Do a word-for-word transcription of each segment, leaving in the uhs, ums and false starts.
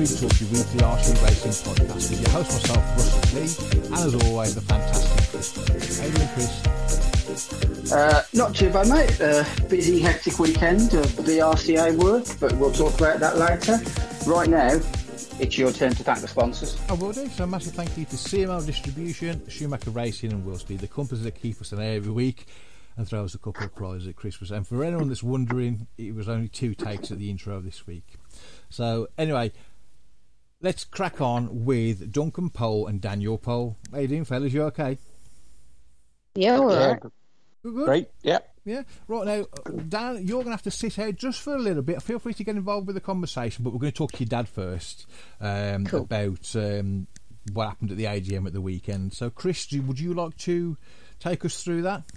Speed Talk, your weekly R C racing podcast with your host, myself, Russell Lee, and as always, the fantastic Chris. How are you doing, Chris? Uh, not too bad, mate. Uh, busy, hectic weekend of V R C A work, but we'll talk about that later. Right now, it's your turn to thank the sponsors. I will do. So a massive thank you to C M L Distribution, Schumacher Racing and Willspeed, the companies that keep us in there every week and throw us a couple of prizes at Christmas. And for anyone that's wondering, it was only two takes at the intro this week. So anyway, let's crack on with Duncan Pole and Daniel Pole. How you doing, fellas? You okay? Yeah, all right. Good, good. Great, yeah. Yeah, right now, Dan, you're going to have to sit out just for a little bit. Feel free to get involved with the conversation, but we're going to talk to your dad first um, cool. about um, what happened at the A G M at the weekend. So, Chris, would you like to take us through that?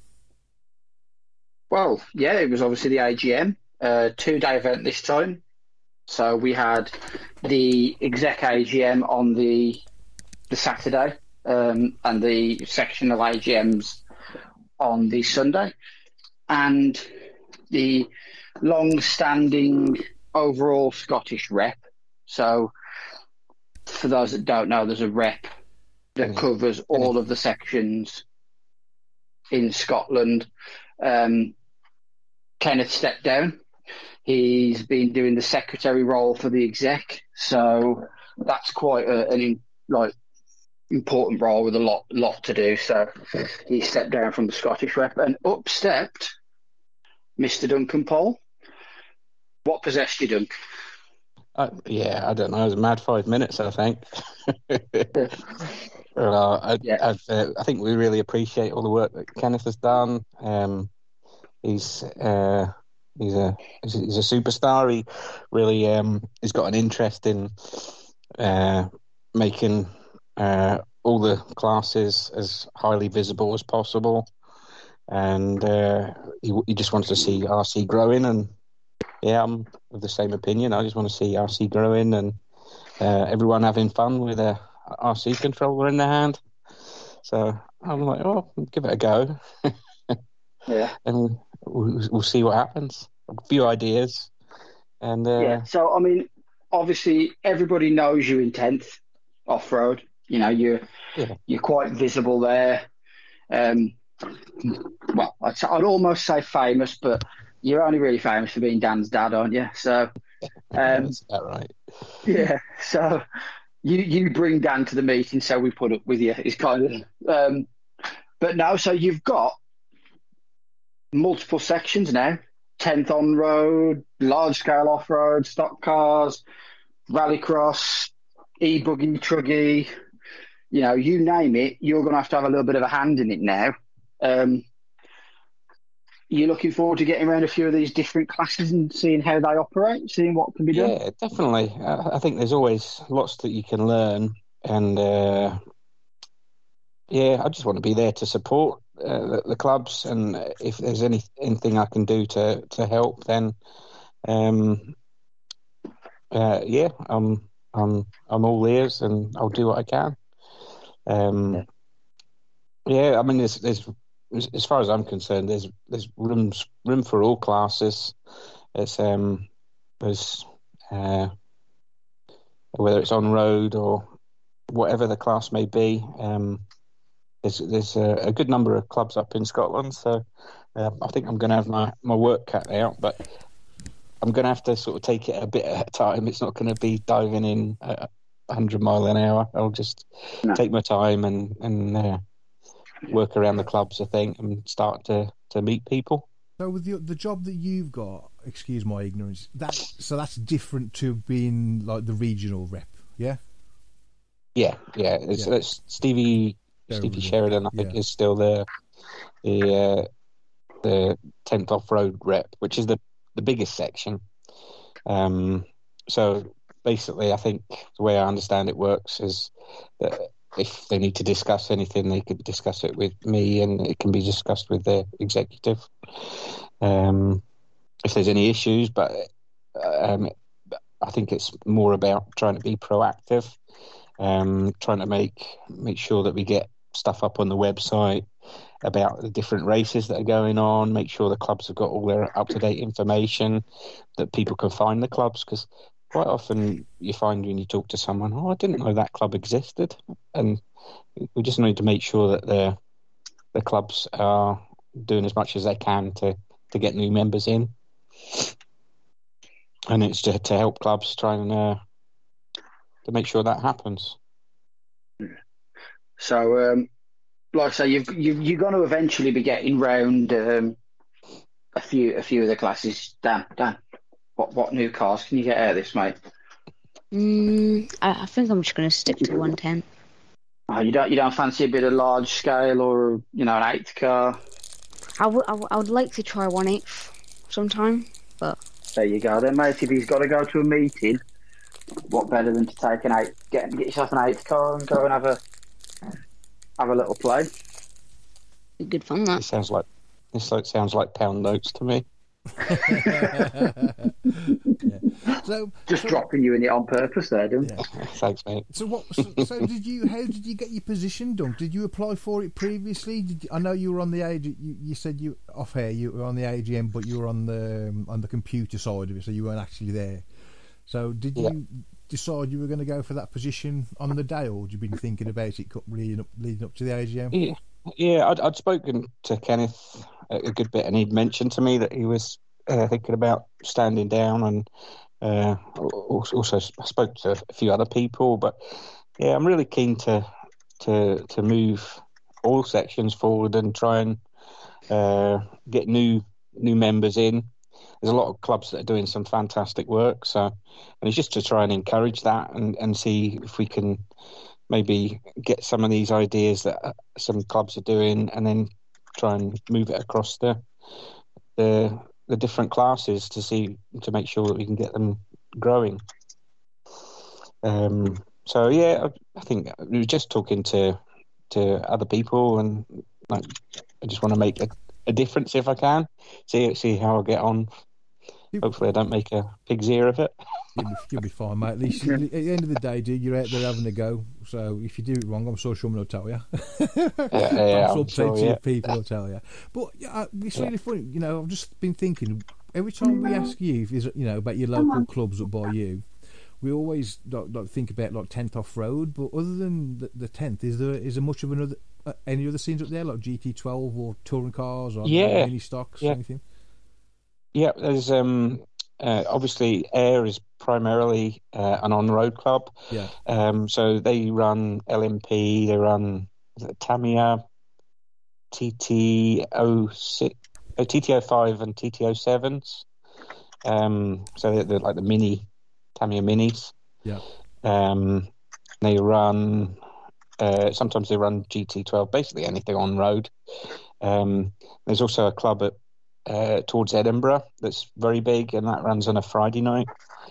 Well, yeah, it was obviously the A G M, uh, two-day event this time. So we had the exec A G M on the the Saturday um, and the sectional A G Ms on the Sunday. And the long-standing overall Scottish rep. So, for those that don't know, there's a rep that covers all of the sections in Scotland. Um, Kenneth stepped down. He's been doing the secretary role for the exec, so that's quite a, an in, like important role with a lot lot to do. So he stepped down from the Scottish rep and up stepped Mister Duncan Pole. What possessed you, Dunk? Uh, yeah, I don't know. It was a mad five minutes, I think. well, I, yeah. I, uh, I think we really appreciate all the work that Kenneth has done. Um, he's uh, he's a he's a he's a superstar. He really um, he's got an interest in uh, making uh, all the classes as highly visible as possible. And uh, he, he just wants to see R C growing, and yeah, I'm of the same opinion. I just want to see R C growing and uh, everyone having fun with a R C controller in their hand. So I'm like, oh, give it a go. yeah, and we'll, we'll see what happens. A few ideas, and uh, yeah. So I mean, obviously, everybody knows you in tenth off road. You know, you're yeah. you're quite visible there. Um, Well, I'd, I'd almost say famous, but you're only really famous for being Dan's dad, aren't you? So, um, is that right? Yeah. So you you bring Dan to the meeting, so we put up with you. It's kind of, um, but no. So you've got multiple sections now: tenth on road, large scale off road, stock cars, rallycross, e-buggy, truggy. You know, you name it, you're going to have to have a little bit of a hand in it now. Um, you're looking forward to getting around a few of these different classes and seeing how they operate, seeing what can be done? Yeah, definitely. I, I think there's always lots that you can learn, and uh, yeah, I just want to be there to support uh, the, the clubs, and if there's any anything I can do to, to help, then um, uh, yeah, I'm I'm I'm all ears, and I'll do what I can. Um, yeah. yeah, I mean, there's there's as far as I'm concerned, there's there's rooms room for all classes. It's um there's uh, whether it's on road or whatever the class may be. Um, there's there's a, a good number of clubs up in Scotland, so uh, I think I'm going to have my, my work cut out, but I'm going to have to sort of take it a bit at a time. It's not going to be diving in at one hundred mile an hour. I'll just no. take my time and and. Uh, work around the clubs, I think, and start to, to meet people. So with the the job that you've got, excuse my ignorance, that so that's different to being like the regional rep, yeah? Yeah, yeah. It's, yeah. it's Stevie Sheridan, Stevie Sheridan, I think, yeah. is still the the uh, the tenth off road rep, which is the, the biggest section. Um, so basically, I think the way I understand it works is that if they need to discuss anything, they could discuss it with me, and it can be discussed with the executive. Um, if there's any issues, but um, I think it's more about trying to be proactive, um, trying to make make sure that we get stuff up on the website about the different races that are going on, make sure the clubs have got all their up-to-date information, that people can find the clubs, because quite often you find when you talk to someone, oh, I didn't know that club existed, and we just need to make sure that the the clubs are doing as much as they can to, to get new members in, and it's to to help clubs try and uh, to make sure that happens. So, um, like I say, you've, you've you're going to eventually be getting round um, a few a few of the classes. Dan, Dan, what what new cars can you get out of this, mate? Mm, I, I think I'm just going to stick to one ten. Oh, you don't you don't fancy a bit of large scale or you know an eighth car? I would I, w- I would like to try one eighth sometime, but There you go, then, mate. If he's got to go to a meeting, what better than to take an eight, get get yourself an eighth car and go and have a have a little play. good fun that. It sounds like this like sounds like pound notes to me. Yeah. So Just so, dropping you in it on purpose there, didn't yeah. Thanks, mate. So what? So, so did you? How did you get your position, Dunk? Did you apply for it previously? Did you, I know you were on the A G. You, you said you off air. You were on the A G M, but you were on the um, on the computer side of it, so you weren't actually there. So did Yeah. you decide you were going to go for that position on the day, or had you been thinking about it leading up leading up to the A G M? Yeah, yeah. I'd, I'd spoken to Kenneth a, a good bit, and he'd mentioned to me that he was uh, thinking about standing down, and uh, also, also I spoke to a few other people. But yeah, I'm really keen to to to move all sections forward and try and uh, get new new members in. There's a lot of clubs that are doing some fantastic work, so and it's just to try and encourage that and, and see if we can maybe get some of these ideas that some clubs are doing, and then try and move it across the the the different classes to see to make sure that we can get them growing. Um, so yeah, I, I think we were just talking to to other people, and like I just want to make a, a difference if I can. See see how I get on. Hopefully, I don't make a pig's ear of it. You'll be, you'll be fine, mate. At least at the end of the day, dude, you're out there having a go. So if you do it wrong, I'm sure someone will tell you. Yeah, yeah, I'm sure I'm sure, plenty yeah. of people will tell you. But yeah, it's really funny. You know, I've just been thinking. Every time we ask you, if there's, you know, about your local clubs up by you, we always like, like think about like tenth off road. But other than the, the tenth, is there is there much of another uh, any other scenes up there like G T twelve or touring cars or Yeah. mini stocks Yeah. or anything? Yeah, there's um uh, obviously Air is primarily uh, an on-road club. Yeah. Um, so they run L M P, they run is it Tamiya, T T oh six, oh, T T oh five, and T T oh sevens. Um, so they're, they're like the mini Tamiya minis. Yeah. Um, they run. Uh, sometimes they run G T twelve, basically anything on road. Um, there's also a club at uh, towards Edinburgh that's very big, and that runs on a Friday night.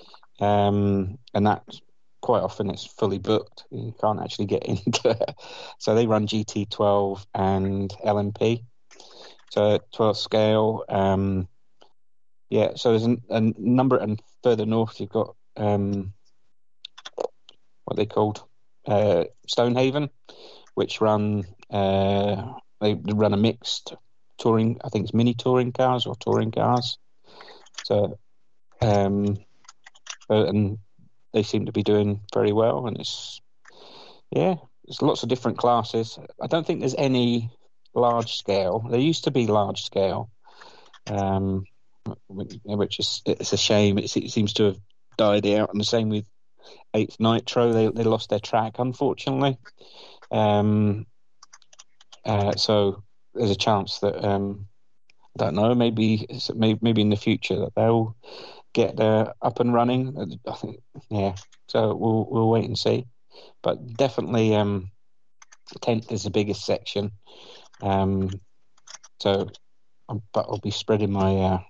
Um, and that quite often it's fully booked. You can't actually get into it. So they run G T twelve and L M P. So twelve scale. Um, yeah. So there's a, a number, and further north you've got um, what are they called? Uh, Stonehaven, which run uh, they run a mixed touring. I think it's mini touring cars or touring cars. So, um, uh, and they seem to be doing very well. And it's yeah, there's lots of different classes. I don't think there's any large scale. There used to be large scale, um, which is it's a shame. It, it seems to have died out. And the same with Eighth Nitro, they they lost their track, unfortunately. Um, uh, so there's a chance that um, I don't know, maybe maybe in the future that they'll get uh, up and running. I think, yeah. So we'll we'll wait and see. But definitely, um, tenth is the biggest section. Um, so, but I'll be spreading my uh,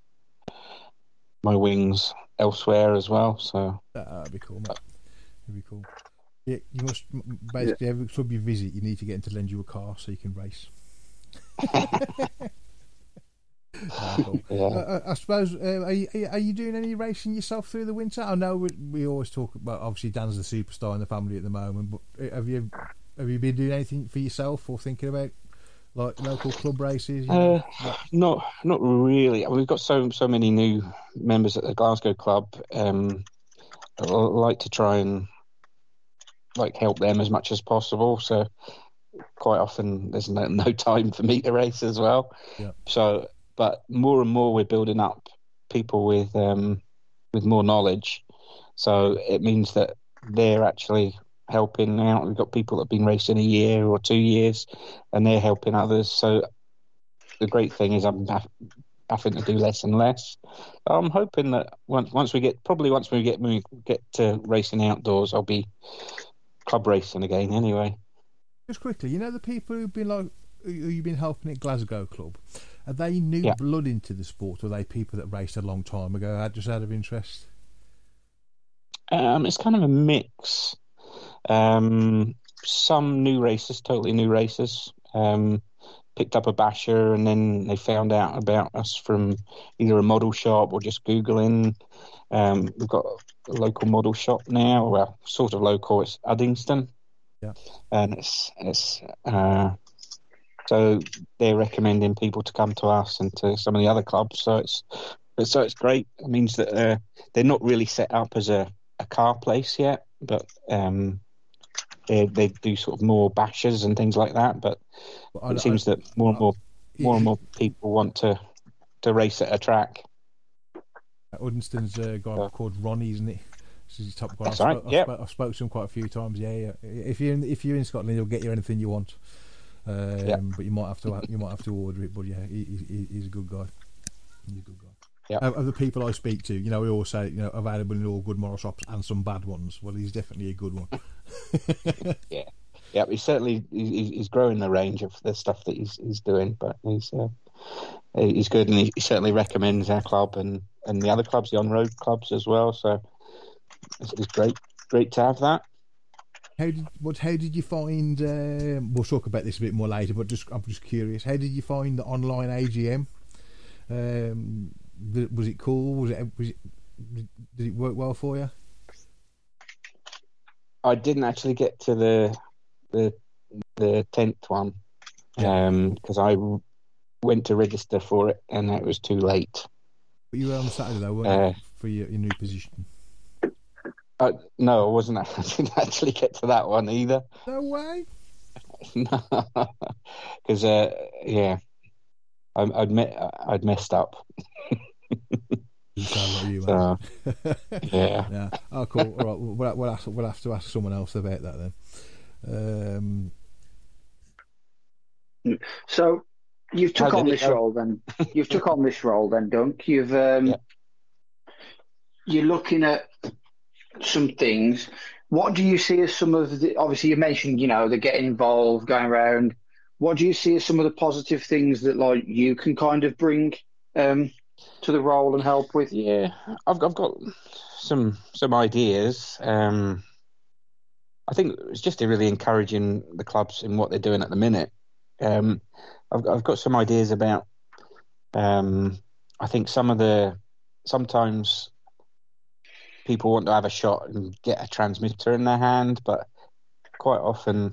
my wings elsewhere as well. So That'd be cool, mate. That'd be cool. Yeah, you must basically every club you visit, you need to get them to lend you a car so you can race. Ah, cool. yeah. uh, I suppose uh, are, you, are you doing any racing yourself through the winter? I know we, we always talk about obviously Dan's the superstar in the family at the moment, but have you have you been doing anything for yourself or thinking about like local club races? You know? Uh, not not really. I mean, we've got so so many new members at the Glasgow club. Um, I like to try and like help them as much as possible. So quite often there's no, no time for me to race as well. Yeah. So, but more and more we're building up people with um, with more knowledge. So it means that they're actually helping out. We've got people that have been racing a year or two years, and they're helping others. So the great thing is I'm having to do less and less. I'm hoping that once once we get probably once we get we get to racing outdoors, I'll be club racing again. Anyway, just quickly, you know the people who've been like who you've been helping at Glasgow Club, are they new yeah. blood into the sport, or are they people that raced a long time ago? Just out of interest. Um, it's kind of a mix. Um, some new racers, totally new racers. Um, picked up a basher and then they found out about us from either a model shop or just Googling. Um, we've got a local model shop now, well, sort of local, it's Uddingston. Yeah. And it's, it's uh, so they're recommending people to come to us and to some of the other clubs. So it's, so it's great. It means that uh, they're not really set up as a, a car place yet, but um, They, they do sort of more bashes and things like that, but well, I, it seems I, that more and more, I, more and more people want to to race at a track. Uddingston's a guy yeah. called Ronnie, isn't he? This is his top guy. That's I've, right. I've, Yeah, I've, I've spoken to him quite a few times. Yeah, yeah. If you're in, if you're in Scotland, he'll get you anything you want. Um, yeah. But you might have to you might have to order it. But yeah, he, he, he's a good guy. He's a good guy. Yeah. Of, of the people I speak to, you know, we all say, you know, available in all good moral shops and some bad ones. Well, he's definitely a good one. yeah. Yeah, he's certainly he's, he's growing the range of the stuff that he's he's doing, but he's uh, he's good, and he, he certainly recommends our club and, and the other clubs, the on-road clubs as well. So it's, it's great, great to have that. How did what? How did you find? Um, we'll talk about this a bit more later, but just I'm just curious. How did you find the online A G M? Um, was it cool? Was it, was it? Did it work well for you? I didn't actually get to the the the tenth one because um, I went to register for it and it was too late. But you were on Saturday though, weren't uh, you, for your, your new position? Uh, no, I wasn't. I didn't actually get to that one either. No way. No, because uh, yeah, I, I'd me- I'd messed up. You sound like you, so, yeah. yeah. Oh, cool. All right, we'll, we'll, have, we'll have to ask someone else about that then. Um, so you've took on this role then. You've took on this role then, Dunk. You've um, yeah. you're looking at some things. What do you see as some of the? Obviously, you mentioned you know the getting involved, going around. What do you see as some of the positive things that like you can kind of bring um, to the role and help with? Yeah, I've I've got some some ideas. Um, I think it's just really encouraging the clubs in what they're doing at the minute. Um, I've I've got some ideas about. Um, I think some of the sometimes people want to have a shot and get a transmitter in their hand, but quite often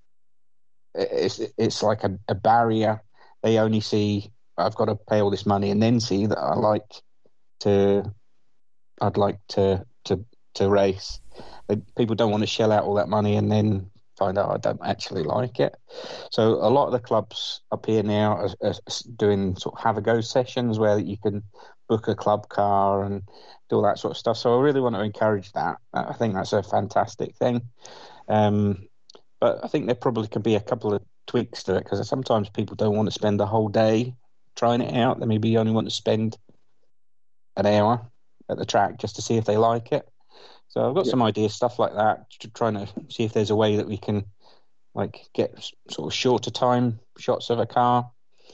it's it's like a, a barrier. They only see I've got to pay all this money and then see that I like to I'd like to to to race. People don't want to shell out all that money and then find out I don't actually like it. So a lot of the clubs up here now are, are doing sort of have a go sessions where you can book a club car and do all that sort of stuff. So I really want to encourage that. I think that's a fantastic thing. Um, but I think there probably could be a couple of tweaks to it because sometimes people don't want to spend the whole day trying it out. They maybe only want to spend an hour at the track just to see if they like it. So I've got yeah. some ideas, stuff like that, to trying to see if there's a way that we can like get sort of shorter time shots of a car,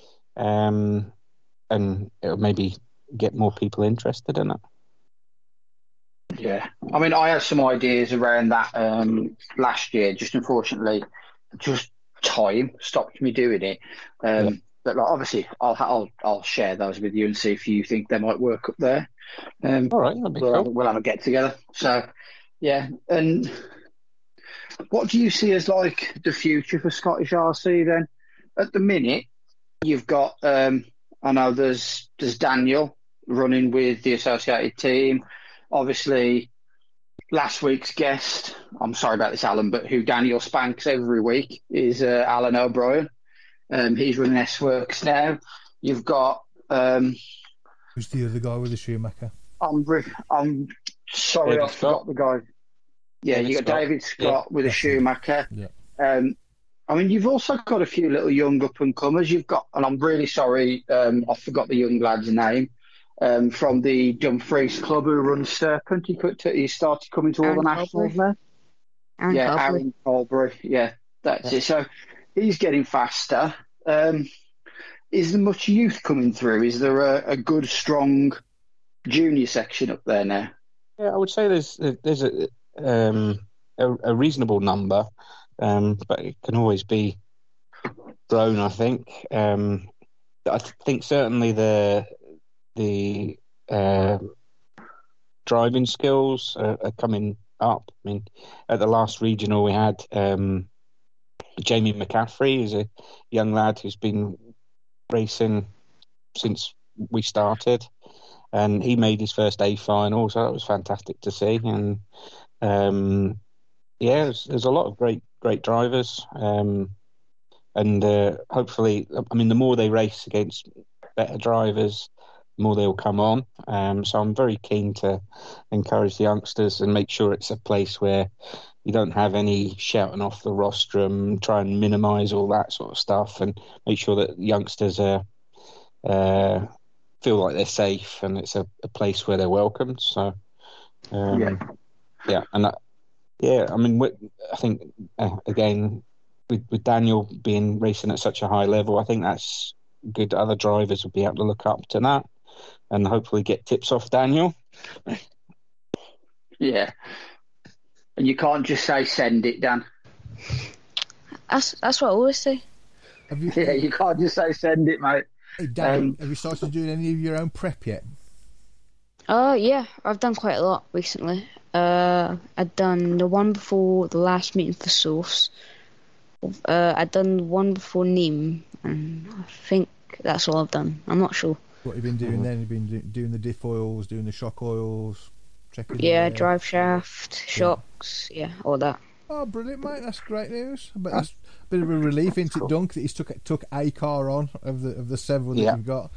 um, and it'll maybe get more people interested in it. Yeah, I mean, I had some ideas around that um, last year. Just unfortunately, just time stopped me doing it. Um, yeah. But like, obviously, I'll I'll I'll share those with you and see if you think they might work up there. Um, All right, that'd be we'll, cool. We'll have a get together. So, yeah. And what do you see as like the future for Scottish R C then? At the minute, you've got. Um, I know there's there's Daniel running with the associated team. Obviously, last week's guest, I'm sorry about this, Alan, but who Daniel spanks every week is uh, Alan O'Brien. Um, he's running S-Works now. You've got... Um, Who's the other guy with the Schumacher? I'm, re- I'm sorry, David I forgot Scott. the guy. Yeah, David you got Scott. David Scott Yeah. with a Schumacher. Yeah. Um, I mean, you've also got a few little young up-and-comers. You've got, and I'm really sorry, um, I forgot the young lad's name, um, from the Dumfries club who runs Serpent. He, could, he started coming to all Aaron the nationals Colbury. now. Aaron yeah, Colbury. Aaron Colbury. Yeah, that's Yeah. it. So he's getting faster. Um, is there much youth coming through? Is there a, a good, strong junior section up there now? Yeah, I would say there's there's a um, a, a reasonable number, um, but it can always be grown. I think. Um, I think certainly the the uh, driving skills are, are coming up. I mean, at the last regional we had um, Jamie McCaffrey, who's a young lad who's been racing since we started. And he made his first A final, so that was fantastic to see. And um, yeah, there's, there's a lot of great, great drivers. Um, and uh, hopefully, I mean, the more they race against better drivers, the more they'll come on. Um, so I'm very keen to encourage the youngsters and make sure it's a place where you don't have any shouting off the rostrum, try and minimise all that sort of stuff, and make sure that youngsters are. Uh, feel like they're safe and it's a, a place where they're welcomed. So, um, Yeah. yeah, and that, yeah, I mean, I think uh, again with, with Daniel being racing at such a high level, I think that's good. Other drivers will be able to look up to that and hopefully get tips off Daniel. Yeah, and you can't just say send it, Dan. That's that's what I always say. Have you, Yeah, you can't just say send it, mate. hey, Dan, um, have you started doing any of your own prep yet? Oh yeah, I've done quite a lot recently. Uh, I'd done the one before the last meeting for Source. Uh, I'd done one before Nîmes, and I think that's all I've done. I'm not sure. What have you been doing then? You've been do, doing the diff oils, doing the shock oils, checking. Yeah, the, drive shaft, shocks, yeah, all that. Oh, brilliant, mate! That's great news. But that's a bit of a relief, isn't it, Dunk, that he's took took a car on of the of the several that Yeah. you've got.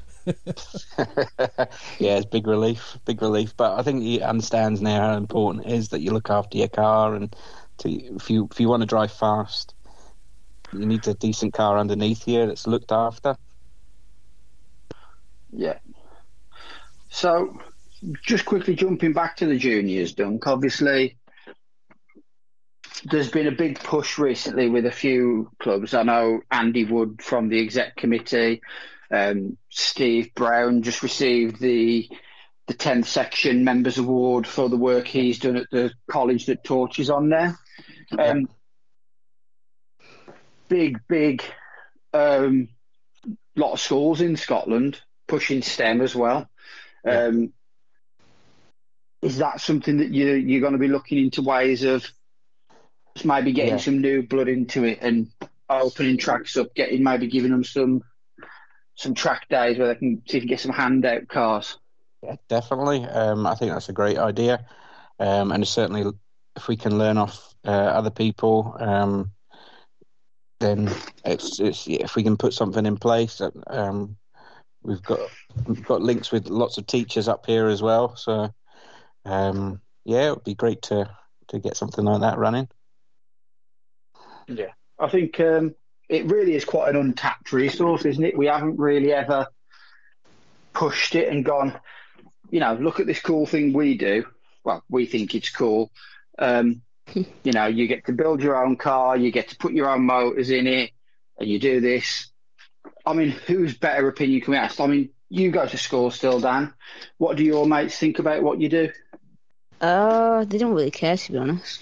Yeah, it's big relief, big relief. But I think he understands now how important it is that you look after your car, and to, if you if you want to drive fast, you need a decent car underneath you that's looked after. Yeah. So, just quickly jumping back to the juniors, Dunk. Obviously, there's been a big push recently with a few clubs. I know Andy Wood from the exec committee, um, Steve Brown just received the the tenth section members award for the work he's done at the college that Torch is on there. Um, big, big, um, lot of schools in Scotland pushing STEM as well. Um, is that something that you you're going to be looking into ways of maybe getting Yeah. some new blood into it and opening tracks up, getting maybe giving them some some track days where they can see if you can get some handout cars? Yeah, definitely. Um, I think that's a great idea, um, and certainly if we can learn off uh, other people, um, then it's, it's if we can put something in place. Um, we've got we've got links with lots of teachers up here as well, so um, yeah, it would be great to to get something like that running. Yeah, I think um, it really is quite an untapped resource, isn't it? We haven't really ever pushed it and gone, you know, look at this cool thing we do. Well, we think it's cool. Um, you know, you get to build your own car, you get to put your own motors in it, and you do this. I mean, whose better opinion can we ask? I mean, you go to school still, Dan. What do your mates think about what you do? Uh, they don't really care, to be honest.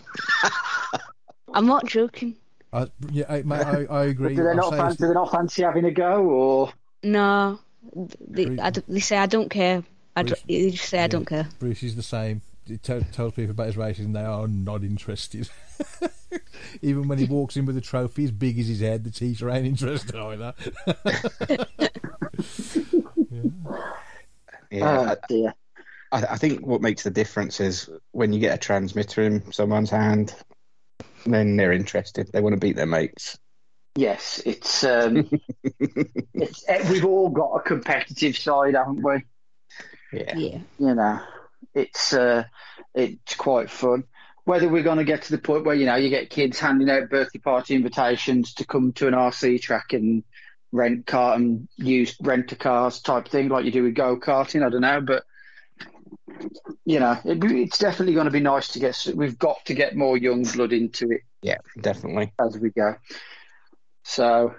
I'm not joking. I, yeah, I, mate, I, I agree. Do they I not say fancy? this- Do they not fancy having a go, or? No, they, I don't- they say I don't care. I Bruce- don't, they just say I yeah. don't care. Bruce is the same. He t- tells people about his races and they are not interested. Even when he walks in with a trophy as big as his head, the teacher ain't interested either. Yeah, Oh, dear. I, I think what makes the difference is when you get a transmitter in someone's hand, then they're interested. They want to beat their mates. Yes, it's, um, it's we've all got a competitive side, haven't we? Yeah. Yeah. You know, it's uh, it's quite fun. Whether we're going to get to the point where, you know, you get kids handing out birthday party invitations to come to an R C track and rent car and use rent-a-cars type thing like you do with go-karting, I don't know, but you know, it, it's definitely going to be nice to get. We've got to get more young blood into it. Yeah, definitely. As we go. So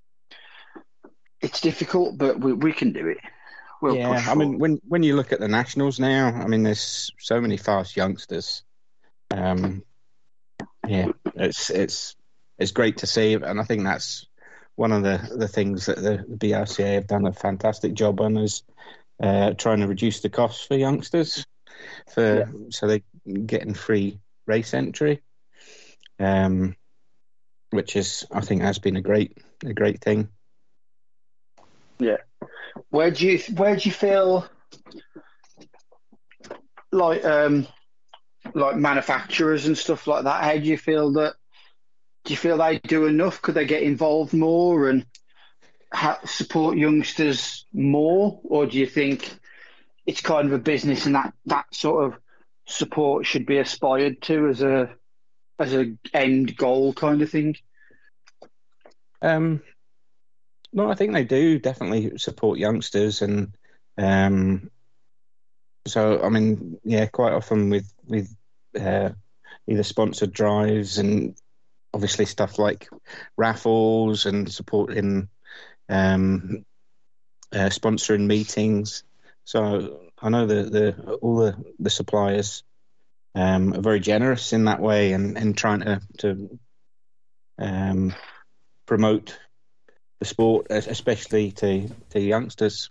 it's difficult, but we we can do it. We'll yeah, push I mean, when when you look at the nationals now, I mean, there's so many fast youngsters. Um, yeah, it's it's it's great to see, and I think that's one of the, the things that the, the B R C A have done a fantastic job on is uh, trying to reduce the costs for youngsters, for yeah. so they getting free race entry. Um. Which is, I think, has been a great, a great thing. Yeah. Where do you, where do you feel like, um, like manufacturers and stuff like that? How do you feel that? Do you feel they do enough? Could they get involved more and ha- support youngsters more, or do you think it's kind of a business and that, that sort of support should be aspired to as a as a end goal kind of thing? Um, no, I think they do definitely support youngsters, and um, so I mean, yeah, quite often with with uh, either sponsored drives and obviously stuff like raffles and supporting um, uh, sponsoring meetings. So I know the the all the the suppliers um, are very generous in that way, and, and trying to to um, promote the sport, especially to to youngsters.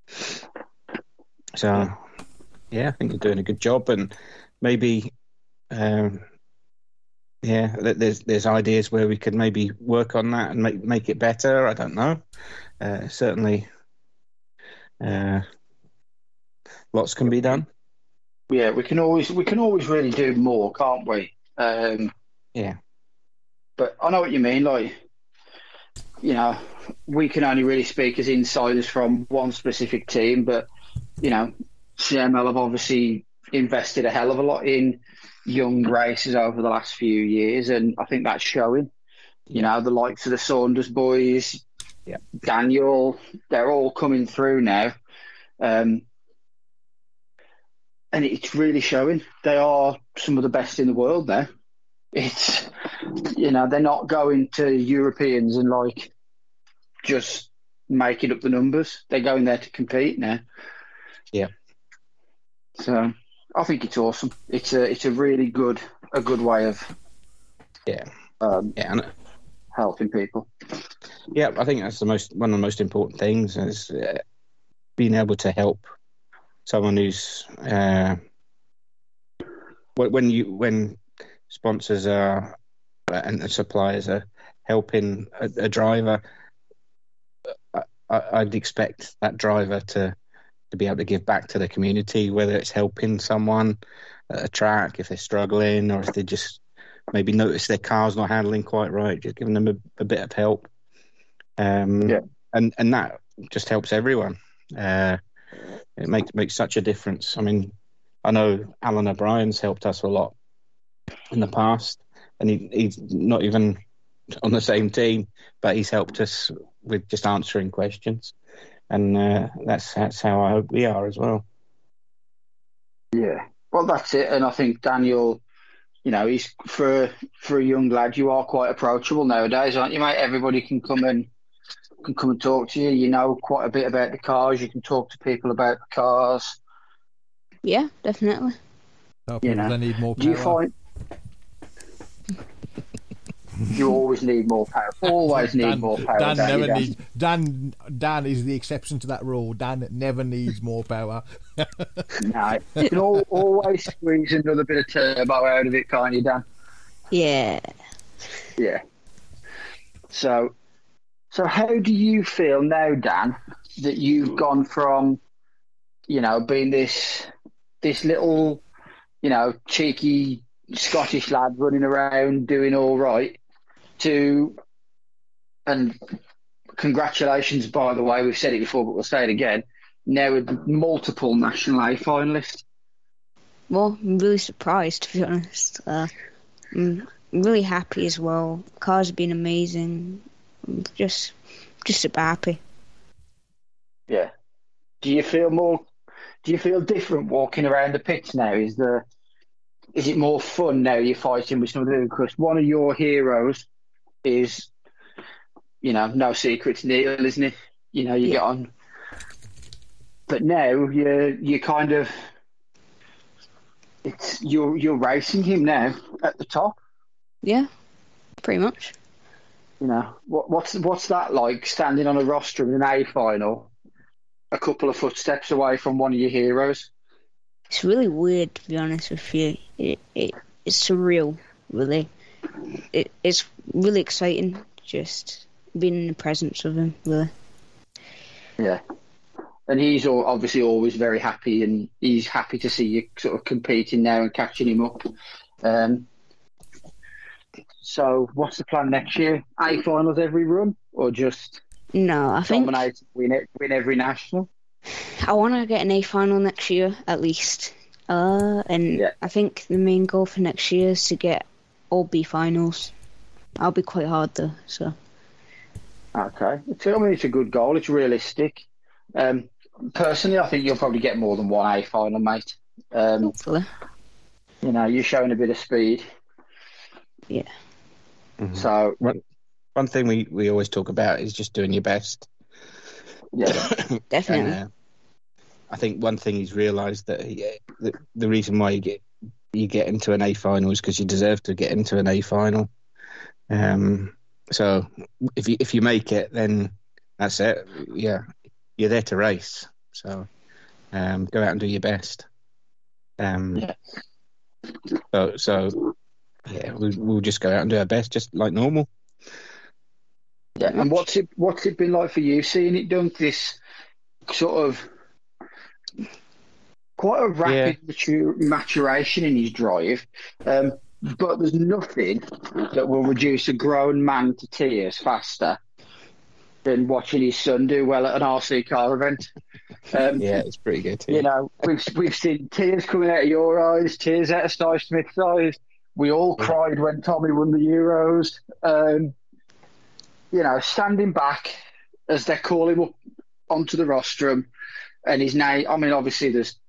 So yeah, I think they're doing a good job, and maybe um, yeah, there's there's ideas where we could maybe work on that and make make it better. I don't know. Uh, certainly, uh, lots can be done. Yeah, we can always we can always really do more, can't we? Um, yeah. But I know what you mean. Like, you know, we can only really speak as insiders from one specific team, but you know, C M L have obviously invested a hell of a lot in young races over the last few years, and I think that's showing. You know, the likes of the Saunders boys, yeah. Daniel, they're all coming through now. Um, and it's really showing. They are some of the best in the world now. It's, you know, they're not going to Europeans and like just making up the numbers. They're going there to compete now. Yeah. So I think it's awesome. It's a it's a really good a good way of yeah um, yeah and, helping people. Yeah, I think that's the most one of the most important things is uh, being able to help someone who's uh, when you when sponsors are and suppliers are helping a, a driver. I, I'd expect that driver to. to be able to give back to the community, whether it's helping someone at a track if they're struggling, or if they just maybe notice their car's not handling quite right, just giving them a, a bit of help. Um, yeah. and, and that just helps everyone. Uh, it makes makes such a difference. I mean, I know Alan O'Brien's helped us a lot in the past, and he, he's not even on the same team, but he's helped us with just answering questions. And uh, that's that's how I hope we are as well. Yeah, well, that's it. And I think Daniel, you know, he's for for a young lad, you are quite approachable nowadays, aren't you, mate? Everybody can come and can come and talk to you. You know quite a bit about the cars. You can talk to people about the cars. Yeah, definitely. Tell people you know, they need more power. Do you find you always need more power? Always need Dan, more power. Dan never you, Dan? needs. Dan Dan is the exception to that rule. Dan never needs more power. No, you can all, always squeeze another bit of turbo out of it, can't you, Dan? Yeah. Yeah. So, so how do you feel now, Dan, that you've gone from, you know, being this this little, you know, cheeky Scottish lad running around doing all right to, and congratulations, by the way, we've said it before, but we'll say it again, now with multiple national A finalists. Well, I'm really surprised, to be honest. Uh, I'm really happy as well. The car's been amazing. I'm just, just super happy. Yeah. Do you feel more? Do you feel different walking around the pits now? Is the is it more fun now you're fighting with somebody? Because one of your heroes is, you know, no secret to Neil, isn't it? You know, you Yeah. get on, but now you're you kind of it's you're you're racing him now at the top. Yeah, pretty much. You know, what what's what's that like? Standing on a rostrum in an A final, a couple of footsteps away from one of your heroes. It's really weird, to be honest with you. It, it it's surreal, really. It it's really exciting, just being in the presence of him, really. Yeah. And he's all, obviously always very happy, and he's happy to see you sort of competing now and catching him up. Um, so what's the plan next year? A finals every run, or just No, I think dominate, win it, win every national? I want to get an A final next year at least. Uh, and Yeah. I think the main goal for next year is to get all B finals. That'll be quite hard though. So Okay. It's, I mean, it's a good goal. It's realistic. Um, personally, I think you'll probably get more than one A final, mate. Um, hopefully, you know, you're showing a bit of speed. yeah. Mhm. So, One, one thing we, we always talk about is just doing your best. yeah. Definitely. And, uh, I think one thing he's realised that he, the, the reason why you get you get into an A final is because you deserve to get into an A final. Um, so if you if you make it, then that's it. Yeah, you're there to race. So um, go out and do your best. Um, Yeah. So so yeah, we'll, we'll just go out and do our best, just like normal. Yeah, and what's it what's it been like for you seeing it done? This sort of quite a rapid mature, maturation in his drive, um, but there's nothing that will reduce a grown man to tears faster than watching his son do well at an R C car event. Um, Yeah, it's pretty good. You know, we've we've seen tears coming out of your eyes, tears out of Steve Smith's eyes. We all Yeah. cried when Tommy won the Euros. Um, you know, standing back as they call him up onto the rostrum, and his name. I mean, obviously there's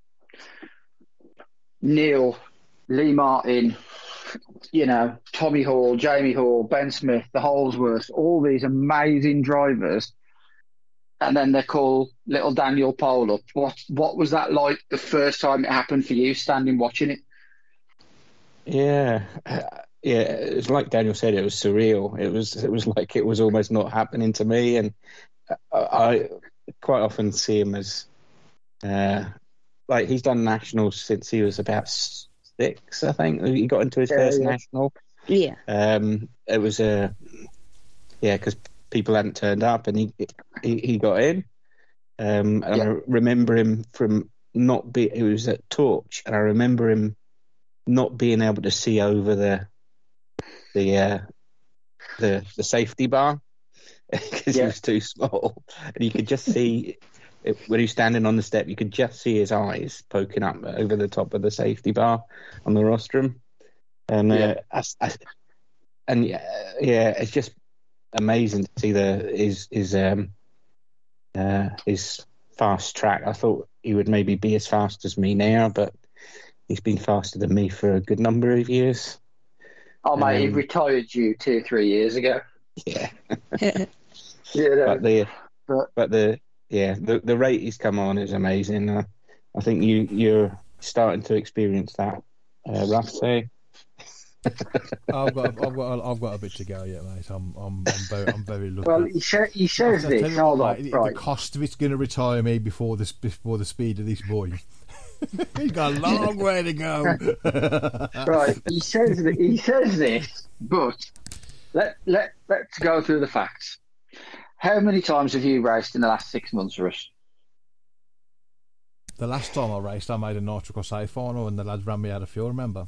Neil, Lee Martin, you know, Tommy Hall, Jamie Hall, Ben Smith, the Holsworth, all these amazing drivers. And then they call little Daniel Pole up. What what was that like the first time it happened for you, standing watching it? Yeah, uh, yeah. It's like Daniel said, it was surreal. It was it was like it was almost not happening to me, and I, I quite often see him as uh, like he's done nationals since he was about six, I think. He got into his Yeah, first yeah. national. Yeah. Um, it was a yeah, because people hadn't turned up, and he he, he got in. Um, and Yeah. I remember him from not be. It was at Torch, and I remember him not being able to see over the the uh, the the safety bar because Yeah. he was too small, and you could just see it, when he was standing on the step. You could just see his eyes poking up over the top of the safety bar on the rostrum, and uh, Yeah. I, I, and yeah, yeah, it's just amazing to see the his his um uh his fast track. I thought he would maybe be as fast as me now, but he's been faster than me for a good number of years. Oh, mate, he Um, retired you two, three years ago. Yeah, Yeah, but the but but the yeah the the rate he's come on is amazing. Uh, I think you you're starting to experience that, uh, Russ. Eh? I've got, I've got, I've got a bit to go yet, mate. I'm, I'm, I'm very, I'm very lucky. well, he, sa- he says I'll tell this. you what, Hold on, mate, the, right. the cost of it's going to retire me before the before the speed of this boy. He's got a long way to go. Right, he says that he says this, but let let let's go through the facts. How many times have you raced in the last six months, Russ? The last time I raced, I made a Nitro Cross A final, and the lads ran me out of fuel. Remember?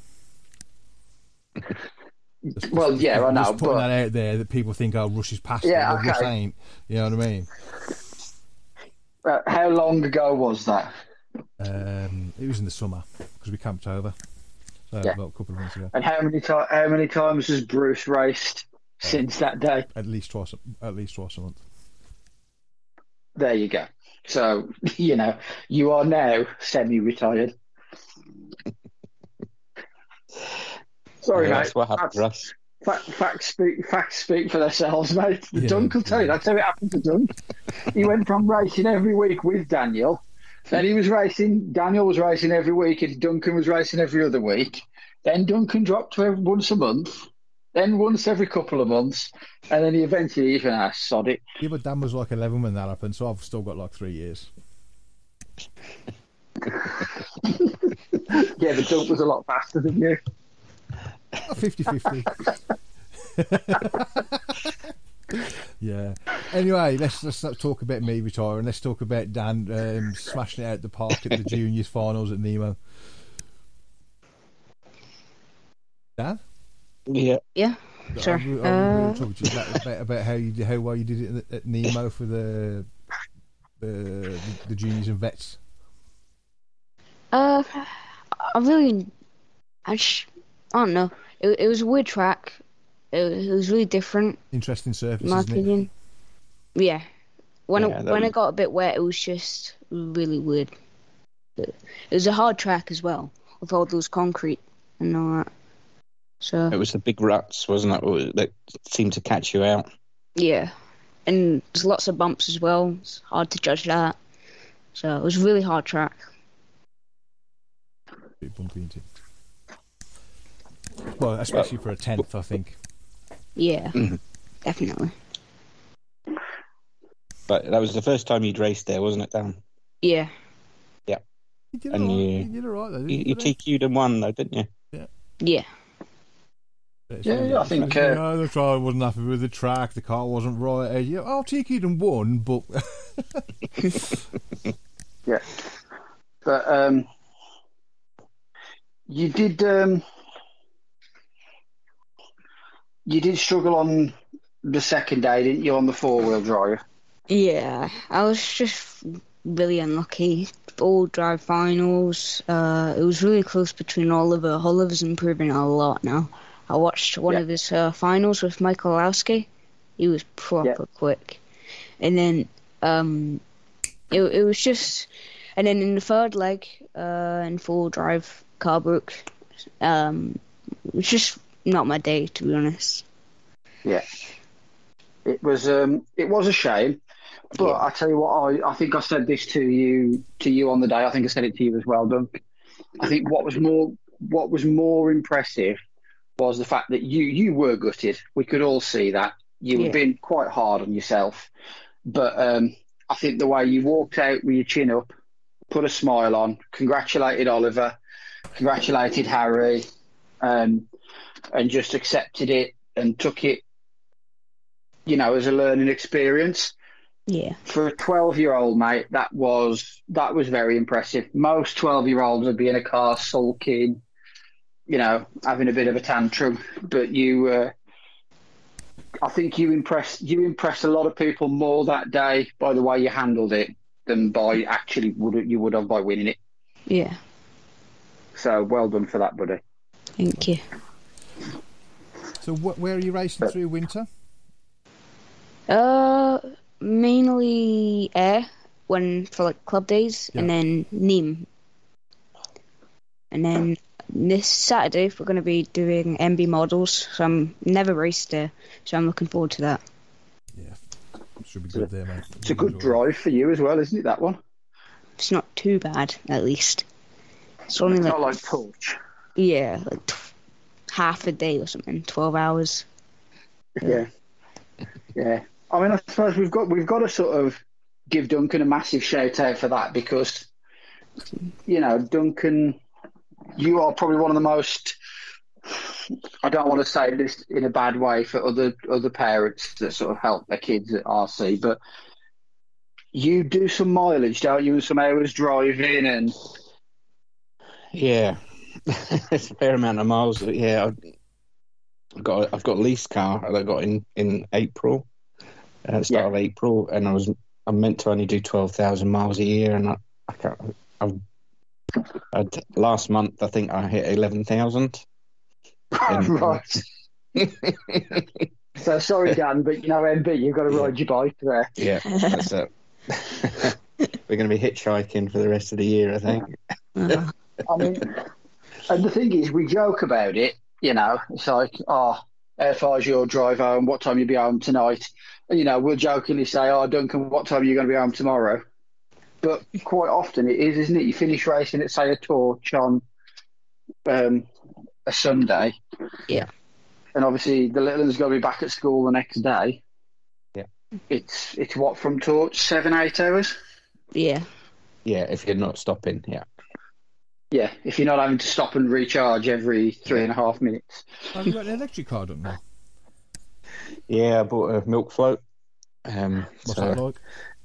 Just, Well, just, yeah, just, I know, just putting but that out there that people think, oh, Rush is past Yeah, it, but Rush okay. ain't. You know what I mean? uh, how long ago was that? Um, it was in the summer because we camped over, so Yeah. about a couple of months ago. And how many ti- how many times has Bruce raced since that day? At least twice, a- at least twice a month. There you go. So, you know, you are now semi-retired. Sorry, Yeah, mate. that's what happened, That's- Russ. Fact, facts speak facts speak for themselves, mate. The Yeah, Dunk will tell you. yeah. That's how it happened to Dunk. He went from racing every week with Daniel. Then he was racing. Daniel was racing every week, and Duncan was racing every other week. Then Duncan dropped to every, once a month. Then once every couple of months, and then he eventually even asked, "Sod it." Yeah, but Dan was like eleven when that happened, so I've still got like three years. Yeah, the Dunk was a lot faster than you. fifty-fifty. Yeah. Anyway, let's let's not talk about me retiring. Let's talk about Dan um, smashing it out the park at the juniors finals at Nemo. Dan, Yeah, sure. I, I, I Uh, really talk to you about, about, about how you did, how well you did it at, at Nemo for the the, the juniors and vets. Uh, I really, I, sh- I don't know. It, it was a weird track. It, it was really different, Interesting surface, in my isn't it? opinion. Yeah. When Yeah, it, that when was- it got a bit wet, it was just really weird. It, it was a hard track as well, with all those concrete and all that. So It was the big ruts, wasn't it, that seemed to catch you out. yeah, and there's lots of bumps as well. It's hard to judge that. So it was a really hard track. Bit bumpy, isn't it? Well, especially for a tenth, I think. Yeah, Mhm. definitely. But that was the first time you'd raced there, wasn't it, Dan? Yeah, You did And all right. you- You did all right, though. Didn't You, you, you Billy? T Q'd and won, though, didn't you? yeah. Yeah, yeah, I think, uh, No, the car wasn't happy with the track. The car wasn't right. Uh, yeah, I'll take it and won, but yeah. But um, you did um, you did struggle on the second day, didn't you, on the four wheel drive? Yeah, I was just really unlucky. All drive finals. Uh, it was really close between Oliver. Oliver's improving a lot now. I watched one Yeah. of his uh, finals with Michael Lowski. He was proper quick. And then um, it it was just, and then in the third leg, uh, in full drive Carbrook, um, it was just not my day, to be honest. Yeah. It was um, it was a shame, but Yeah. I tell you what, I, I think I said this to you to you on the day. I think I said it to you as well, Dunk. I think what was more what was more impressive was the fact that you you were gutted. We could all see that you were Yeah. being quite hard on yourself, but um, I think the way you walked out with your chin up, put a smile on, congratulated Oliver, congratulated Harry, um, and just accepted it and took it, you know, as a learning experience. Yeah. For a twelve-year-old, mate, that was that was very impressive. Most twelve-year-olds would be in a car sulking, you know, having a bit of a tantrum. But you, uh, I think you impressed you impressed a lot of people more that day by the way you handled it than by actually would you would have by winning it. Yeah. So well done for that, buddy. Thank you. so wh- where are you racing through winter? Uh, mainly air when for like club days, and Yeah. then Nîmes. And then this Saturday we're going to be doing M B models, so I'm never raced there, so I'm looking forward to that. Yeah, should be good there, mate. It's a good drive for you as well, isn't it? That one. It's not too bad, at least. It's only It's like, not like Torch. yeah, like t- half a day or something, twelve hours. Yeah, yeah. I mean, I suppose we've got we've got to sort of give Duncan a massive shout out for that because, you know, Duncan, you are probably one of the most. I don't want to say this in a bad way for other other parents that sort of help their kids at R C, but you do some mileage, don't you, and some hours driving and... Yeah, it's a fair amount of miles. Yeah, I've I've got a, I've got a lease car that I got in in April, at the start Yeah. of April, and I was I'm meant to only do twelve thousand miles a year, and I, I can't. I've, I'd, last month I think I hit eleven thousand. Right. So sorry, Dan, but you know, M B, you've got to Yeah. ride your bike there. Yeah, that's it. We're going to be hitchhiking for the rest of the year, I think. Uh, I mean, and the thing is, we joke about it, you know, it's like, oh, how far's your drive home? What time you be home tonight? And, you know, we'll jokingly say, oh, Duncan, what time are you going to be home tomorrow? But quite often it is, isn't it? You finish racing at, say, a torch on um, a Sunday. Yeah. And obviously the little one's got to be back at school the next day. Yeah. It's, it's what, from torch, seven, eight hours? yeah. Yeah, if you're not stopping, yeah. Yeah, if you're not having to stop and recharge every three and a half minutes. Have you got an electric car, don't you? Yeah, I bought a milk float. Um, What's so... that like?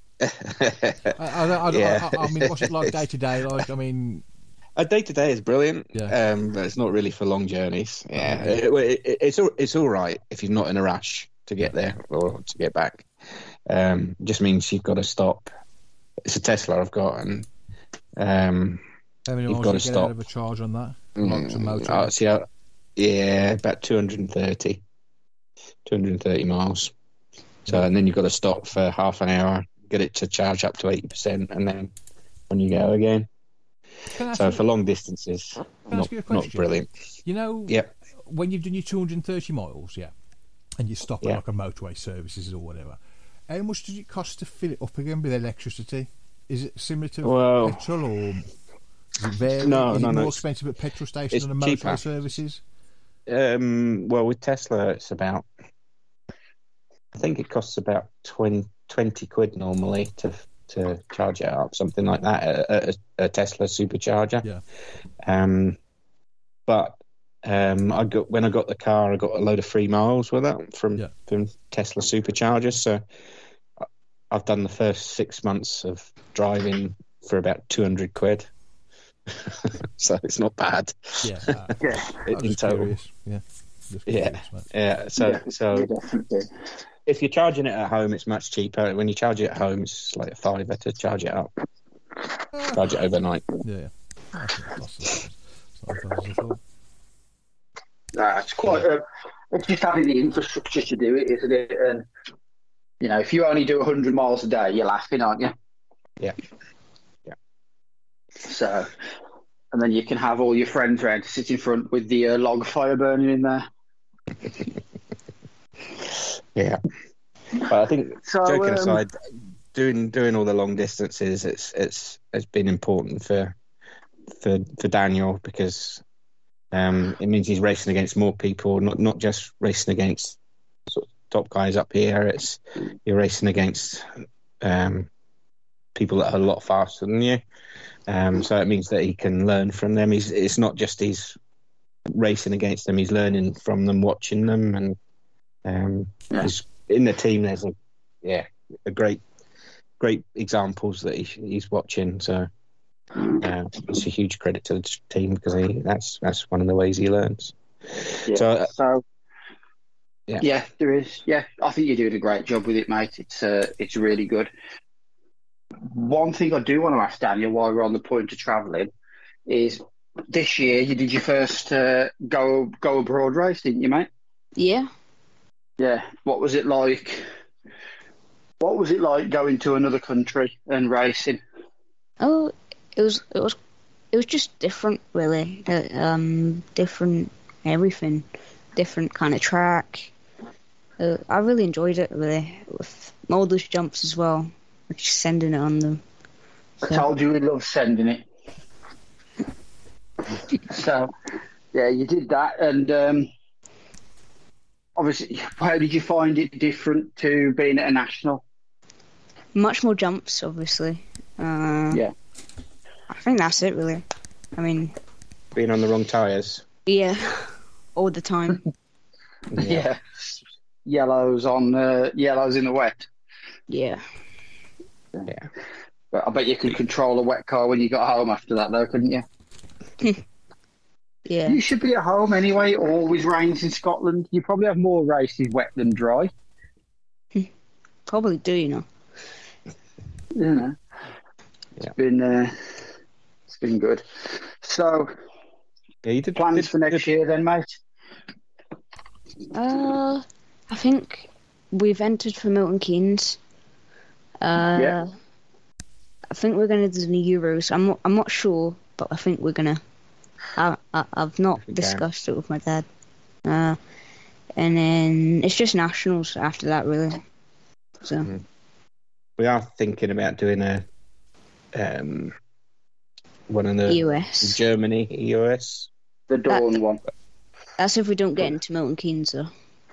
I, I, I, Yeah. I, I mean, what's it like day to day? Like, I mean, A day to day is brilliant, Yeah. um, but it's not really for long journeys. Yeah, Okay. it, it, it's all, it's all right if you're not in a rush to get there or to get back. Um, just means you've got to stop. It's a Tesla I've got, and um, how many You've miles gotta do you get stop. out of a charge on that? Like some motor. uh, see how, yeah, about two hundred thirty, two hundred thirty miles. So, and then you've got to stop for half an hour, get it to charge up to eighty percent, and then on you go again. Can I ask So you- for long distances, I not, ask you a not question? brilliant. You know, Yep. when you've done your two hundred thirty miles, yeah, and you stop at Yeah. like a motorway services or whatever, how much does it cost to fill it up again with electricity? Is it similar to Well- petrol, or does it vary? No, is no, it no, more it's- expensive at petrol stations it's than a motorway cheaper. services? Um, well, with Tesla, it's about, I think it costs about twenty, twenty quid normally to to charge it up, something like that, a, a, a Tesla supercharger. Yeah. Um, but um, I got when I got the car, I got a load of free miles with it from Yeah. from Tesla superchargers. So I- I've done the first six months of driving for about two hundred quid. So it's not bad. Yeah, uh, Yeah, I was in just total. curious. Yeah, just Yeah. curious, mate. Yeah. So yeah, so yeah, definitely. if you're charging it at home, it's much cheaper. When you charge it at home, it's like a fiver to charge it up. Charge it overnight. Yeah, yeah. I think that's- that's- that's not as bad as I thought. Nah, it's quite. Uh, it's just having the infrastructure to do it, isn't it? And you know, if you only do a hundred miles a day, you're laughing, aren't you? Yeah. Yeah. So, and then you can have all your friends around to sit in front with the uh, log fire burning in there. Yeah. But I think, So, joking um, aside, doing doing all the long distances, it's it's it's been important for for for Daniel because um, it means he's racing against more people, not not just racing against sort of top guys up here. It's you're racing against um, people that are a lot faster than you. Um, so it means that he can learn from them. He's it's not just he's racing against them; he's learning from them, watching them, and um, Yeah. he's in the team. There's a yeah, a great great examples that he, he's watching. So uh, it's a huge credit to the team because he, that's that's one of the ways he learns. Yeah. So, uh, So, yeah. yeah, there is. Yeah, I think you're doing a great job with it, mate. It's uh, it's really good. One thing I do want to ask Daniel while we're on the point of travelling is this year you did your first uh, go go abroad race, didn't you, mate? Yeah. Yeah. What was it like? What was it like going to another country and racing? Oh, it was it was it was just different, really. Uh, Um, different everything, different kind of track. Uh, I really enjoyed it, really, with all those jumps as well. Just sending it on them. I So- told you we love sending it. So, yeah, you did that, and um, obviously, how did you find it different to being at a national? Much more jumps, obviously. Uh, Yeah. I think that's it, really. I mean, Being on the wrong tyres. yeah, all the time. Yeah, yellows on uh, yellows in the wet. Yeah. Yeah. I bet you could control a wet car when you got home after that, though, couldn't you? Yeah. You should be at home anyway. It always rains in Scotland. You probably have more races wet than dry. Probably do, you know. You know. It's Yeah. been uh, it's been good. So, Yeah, you did plans did- for next did- year then, mate? Uh, I think we've entered for Milton Keynes. Uh, Yeah. I think we're gonna do the Euros. I'm not, I'm not sure, but I think we're gonna. I, I I've not Okay. discussed it with my dad. Uh, and then it's just nationals after that, really. So Mhm. We are thinking about doing a um one in the U S. Germany E O S. The Dawn one. That's if we don't get into Milton Keynes, though.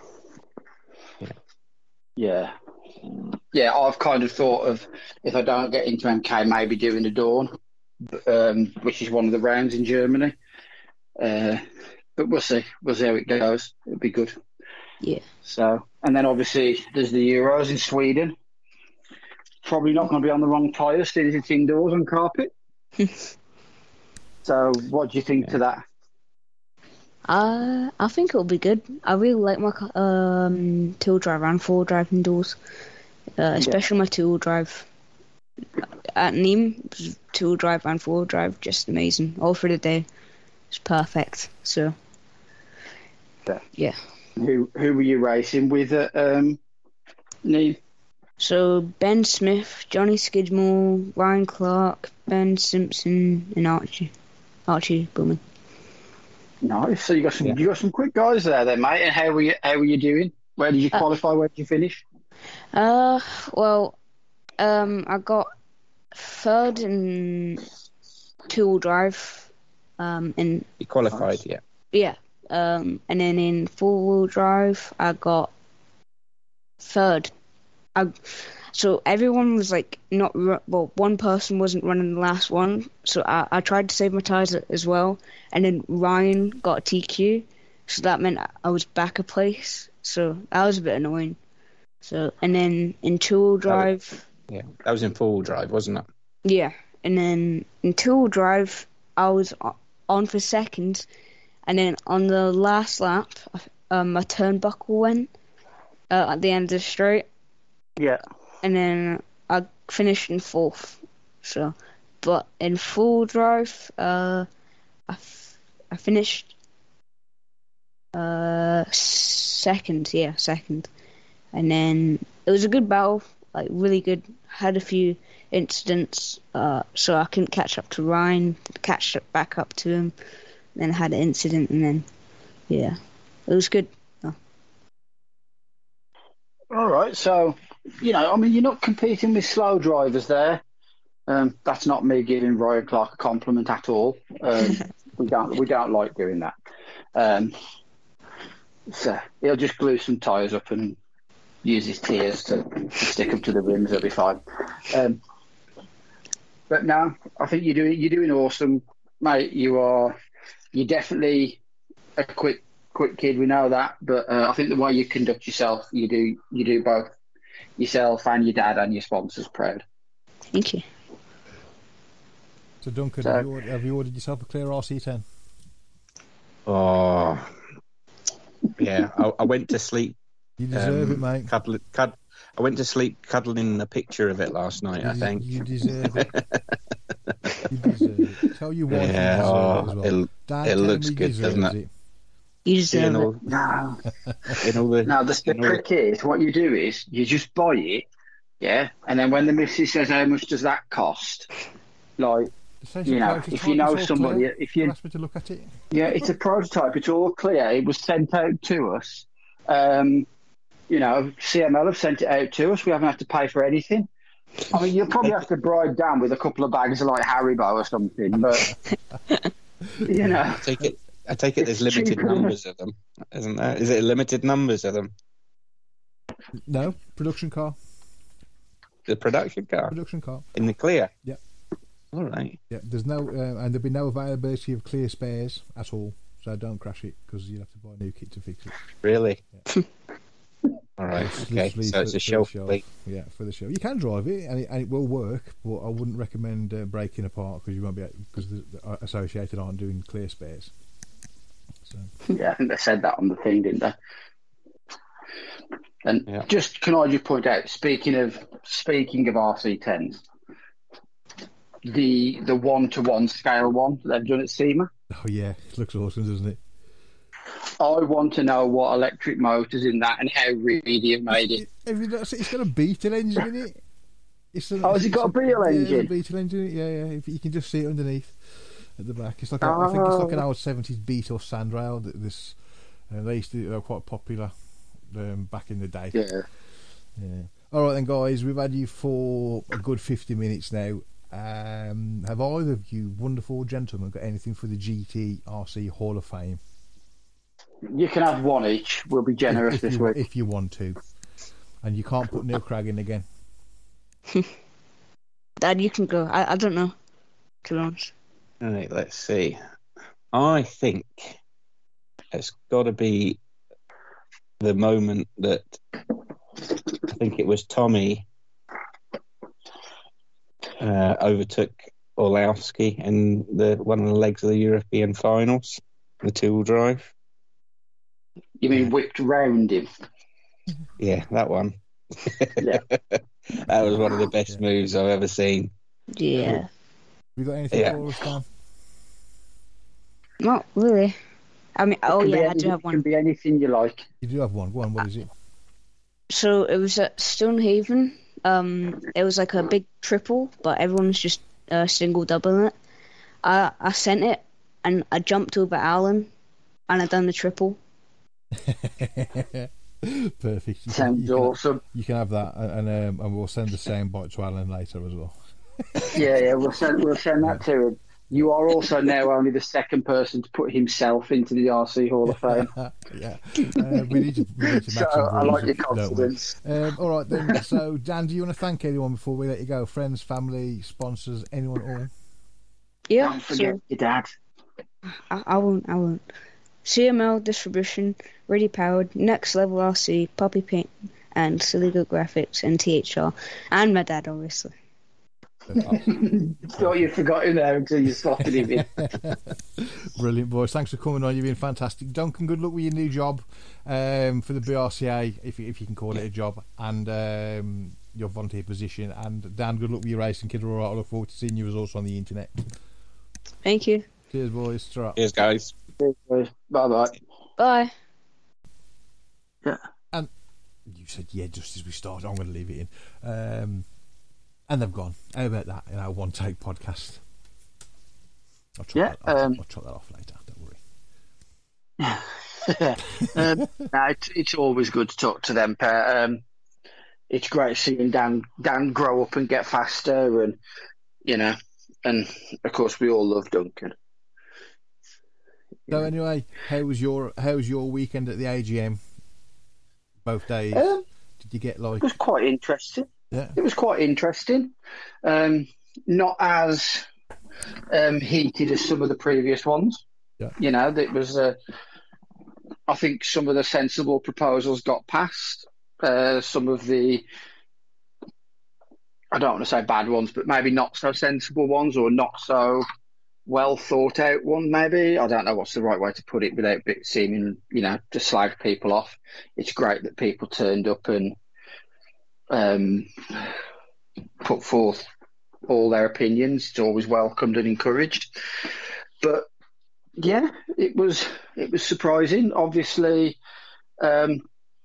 Yeah. Yeah, I've kind of thought of, if I don't get into M K, maybe doing the Dawn, um, which is one of the rounds in Germany. Uh, but we'll see. We'll see how it goes. It'll be good. Yeah. So, and then obviously there's the Euros in Sweden. Probably not going to be on the wrong tyres, since it's indoors on carpet. So, what do you think to that? Uh, I think it'll be good. I really like my ca- um two-wheel drive and four-wheel drive indoors, uh, especially my two-wheel drive. At Nîmes, two-wheel drive and four-wheel drive, just amazing. All for the day, it's perfect. So, Yeah. yeah. Who who were you racing with at um, Nîmes? So Ben Smith, Johnny Skidmore, Ryan Clark, Ben Simpson, and Archie, Archie Bowman. Nice. So you got some Yeah. you got some quick guys there, then, mate. And how were you how were you doing? Where did you Uh, qualify? Where did you finish? Uh, well, um, I got third in two-wheel drive, um, in You qualified, yeah. yeah, um, and then in four-wheel drive, I got third. I, so everyone was like not ru- well. One person wasn't running the last one, so I, I tried to save my tires as well. And then Ryan got a T Q, so that meant I was back a place. So that was a bit annoying. So and then in two-wheel drive. Yeah. That was in full drive, wasn't it? Yeah, and then in two-wheel drive, I was o- on for second, and then on the last lap, um, my turnbuckle went uh, at the end of the straight, Yeah. and then I finished in fourth. So, but in full drive, uh, I, f- I finished uh second, yeah, second, and then it was a good battle, like really good. Had a few incidents, uh, so I couldn't catch up to Ryan, catch up back up to him, then had an incident, and then yeah, it was good. Oh. All right. So, you know, I mean, you're not competing with slow drivers there. Um, that's not me giving Ryan Clark a compliment at all. Um, we don't we don't like doing that. Um, so he'll just glue some tyres up and use his tears to, to stick them to the rims. It'll be fine. Um, but no, I think you're doing you're doing awesome, mate. You are you're definitely a quick quick kid. We know that, but uh, I think the way you conduct yourself, you do you do both yourself and your dad and your sponsors proud. Thank you. So Duncan, So- have, you ordered, have you ordered yourself a clear R C ten? Oh, yeah. I, I went to sleep. You deserve um, it, mate. Cuddle, cud, I went to sleep cuddling a picture of it last night, You I des- think. You deserve it. You deserve it. Tell you what, Yeah, you deserve oh, it as well. it- Dad, it tell looks me good, deserves doesn't it? You in deserve it. all, No, in all the, no. The, the in all trick is what you do is you just buy it, yeah, and then when the missus says how much does that cost, like Essentially, you know, prototype, if you know it's all somebody, clear. if you ask me to look at it. yeah, it's a prototype. It's all clear. It was sent out to us. Um, you know, C M L have sent it out to us. We haven't had to pay for anything. I mean, you'll probably have to bribe down with a couple of bags of like Haribo or something, but you know, I take it. I take it. There's It's limited cheaper. numbers of them, isn't there? Is it limited numbers of them? No, production car. The production car Production car. in the clear. Yep. All right. Yeah, there's no, uh, and there'll be no availability of clear spares at all. So don't crash it because you'll have to buy a new kit to fix it. Really? Yeah. All right. It's Okay. literally So for- it's a for the shelf shelf. fleet. Yeah, for the show. You can drive it, and it, and it will work, but I wouldn't recommend uh, breaking apart because you won't be because the, the Associated aren't doing clear spares. So Yeah, I think they said that on the thing, didn't they? And Yeah. just can I just point out, speaking of speaking of R C tens, the the one to one scale one that they've done at SEMA. oh yeah, it looks awesome, doesn't it? I want to know what electric motors in that and how really have made it. Have you noticed it's got a Beetle engine in it. It's a, Oh, has it got a Beetle yeah, engine? a Beetle engine. in it. Yeah, yeah. If you can just see it underneath at the back. It's like a, I think it's like an Oh. old seventies Beetle Sandrail. that This uh, they used to they were quite popular um, back in the day. Yeah. Yeah. All right then, guys. We've had you for a good fifty minutes now. Um, have either of you wonderful gentlemen got anything for the G T R C Hall of Fame? You can have one each. We'll be generous if, this you, week. if you want to, and you can't put Neil Cragg in again. Dad, you can go. I, I don't know, to be honest. All right, let's see. I think it's got to be the moment that I think it was Tommy uh, overtook Orlowski in the one of the legs of the European finals, the two-wheel drive. You mean Yeah. whipped round him? Yeah, that one. Yeah. That was one of the best Yeah. moves I've ever seen. Yeah. Have you got anything Yeah. for us, Dan? Not really. I mean, oh Can be yeah, I any- do have Can one. be anything you like. You do have one. Go on. What is it? So it was at Stonehaven. Um, it was like a big triple, but everyone's just uh, single doubling it. I I sent it, and I jumped over Alan, and I done the triple. Perfect. You Sounds can, you, awesome. can, you can have that, and um, and we'll send the same bite to Alan later as well. Yeah, yeah. We'll send we'll send that to him. You are also now only the second person to put himself into the R C Hall of Fame. yeah, uh, we need to, we need to So match some I like your bruises, don't we? confidence. Um, all right then. So Dan, do you want to thank anyone before we let you go? Friends, family, sponsors, anyone at all? Yeah. Don't forget So your dad. I, I won't. I won't. C M L Distribution, Ready Powered, Next Level R C, Poppy Paint, and Siligo Graphics, and T H R, and my dad, obviously. Thought you'd forgotten there until you slotted him in. Brilliant, boys. Thanks for coming on. You've been fantastic. Duncan, good luck with your new job um, for the B R C A, if, if you can call it a job, and um, your volunteer position. And Dan, good luck with your racing kid. All right, I look forward to seeing you as also on the internet. Thank you. Cheers, boys. Ta-ra. Cheers, guys. Bye bye. Bye. Yeah. And you said, yeah, just as we started, I'm going to leave it in. Um, and they've gone. How about that in our one take podcast? I'll chop, Yeah, that, I'll, um, I'll chop that off later, don't worry. um, no, it's, it's always good to talk to them, pair. Um, it's great seeing Dan Dan grow up and get faster, and you know, and of course we all love Duncan. So anyway, how was your how was your weekend at the A G M? Both days. Um, Did you get like? It was quite interesting. Yeah. It was quite interesting. Um, not as um, heated as some of the previous ones. Yeah. You know, that was. Uh, I think some of the sensible proposals got passed. Uh, some of the, I don't want to say bad ones, but maybe not so sensible ones or not so well thought out one. Maybe I don't know what's the right way to put it without it seeming, you know, to slag people off. It's great that people turned up and um, put forth all their opinions. It's always welcomed and encouraged. But yeah, it was it was surprising. Obviously, um,